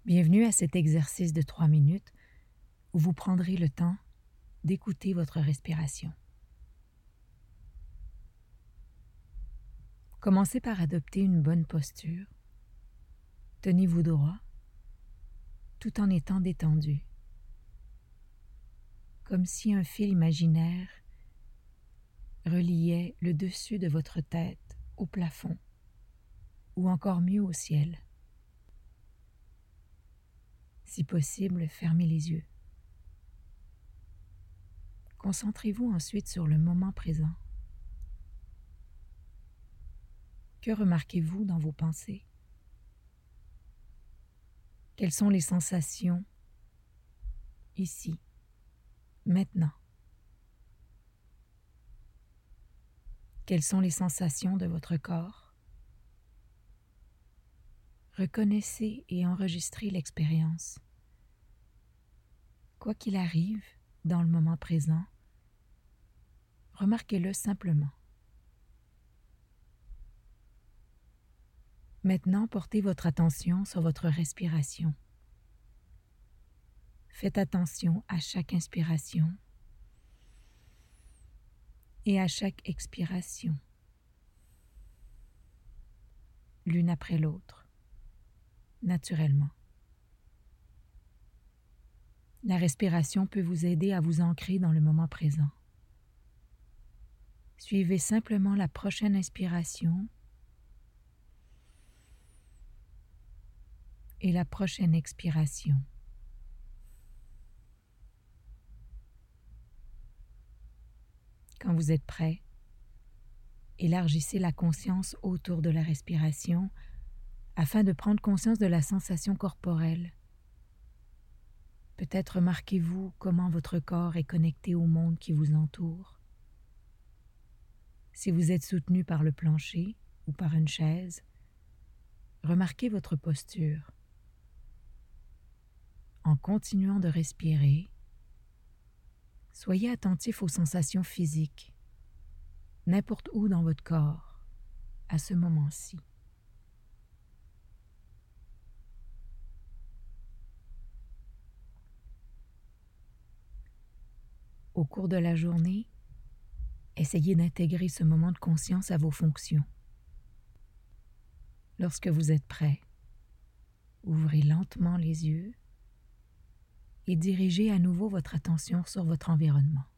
Bienvenue à cet exercice de 3 minutes où vous prendrez le temps d'écouter votre respiration. Commencez par adopter une bonne posture. Tenez-vous droit tout en étant détendu, comme si un fil imaginaire reliait le dessus de votre tête au plafond ou encore mieux au ciel. Si possible, fermez les yeux. Concentrez-vous ensuite sur le moment présent. Que remarquez-vous dans vos pensées? Quelles sont les sensations ici, maintenant? Quelles sont les sensations de votre corps? Reconnaissez et enregistrez l'expérience. Quoi qu'il arrive dans le moment présent, remarquez-le simplement. Maintenant, portez votre attention sur votre respiration. Faites attention à chaque inspiration et à chaque expiration, l'une après l'autre, naturellement. La respiration peut vous aider à vous ancrer dans le moment présent. Suivez simplement la prochaine inspiration et la prochaine expiration. Quand vous êtes prêt, élargissez la conscience autour de la respiration afin de prendre conscience de la sensation corporelle. Peut-être remarquez-vous comment votre corps est connecté au monde qui vous entoure. Si vous êtes soutenu par le plancher ou par une chaise, remarquez votre posture. En continuant de respirer, soyez attentif aux sensations physiques, n'importe où dans votre corps, à ce moment-ci. Au cours de la journée, essayez d'intégrer ce moment de conscience à vos fonctions. Lorsque vous êtes prêt, ouvrez lentement les yeux et dirigez à nouveau votre attention sur votre environnement.